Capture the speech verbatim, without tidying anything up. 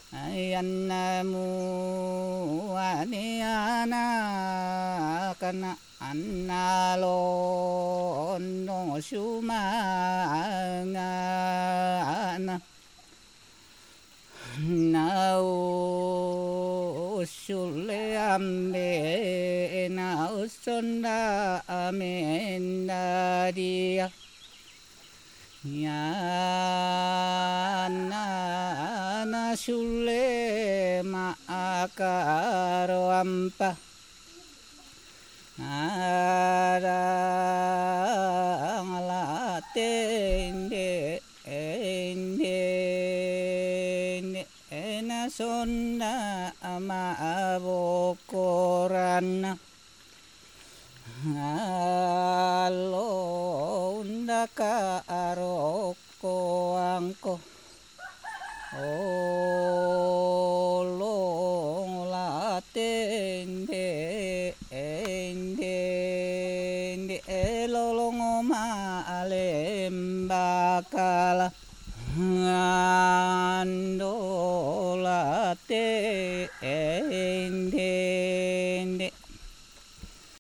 anh mu ani ana kana anna lo no shuma na na usulle amme na usonna amenda dia ya na na sulle ma akaro ampa arang la tende ende na sonna ama abokoran alo ndaka aroko angko olo la tende ende ende elolongo ma alembakala ando la te ende